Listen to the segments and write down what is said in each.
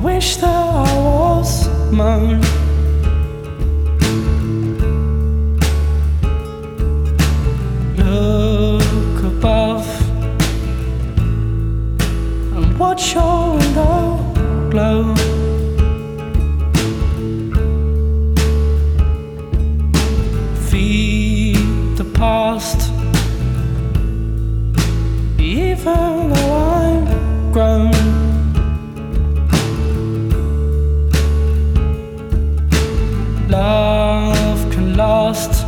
wish that I was moon. Look above and watch your window glow. Feed the past, even though I'm grown. Love can last,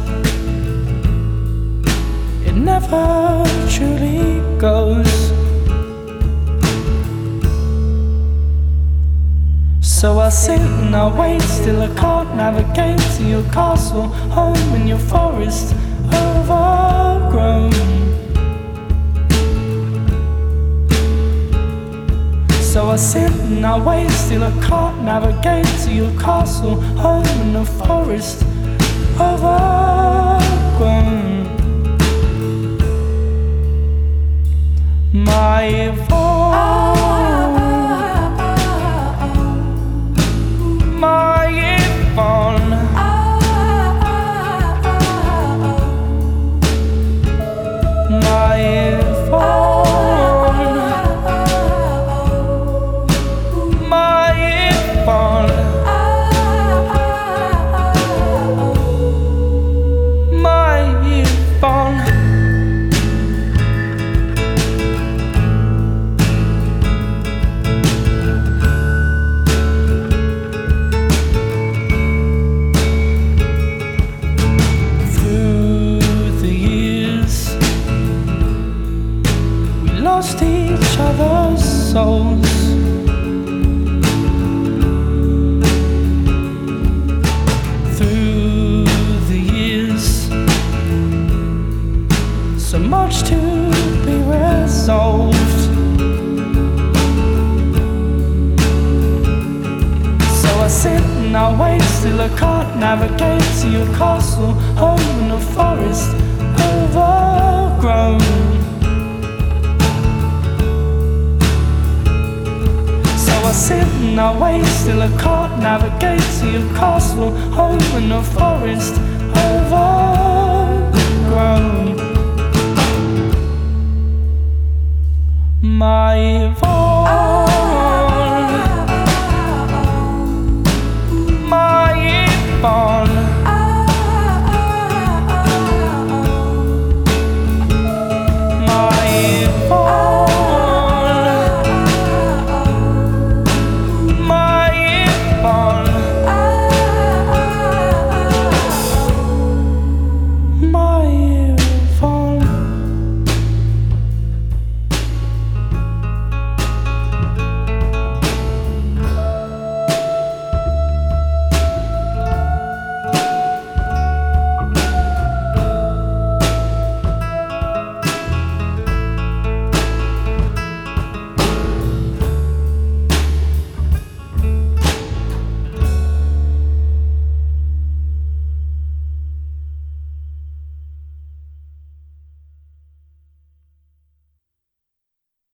it never truly goes. So I sit and I wait, still I can't navigate to your castle, home in your forest, overgrown. So I sit and I wait, still I can't navigate to your castle, home in the forest, overgrown. My Yvonne, my Yvonne, my Yvonne, my Yvonne, my Yvonne. Lost each other's souls. Through the years, so much to be resolved. So I sit and I wait, still I can't navigate to your castle, home in the forest, overgrown. I sit and I wait, still I can't navigate to your castle, home in the forest, overgrown. My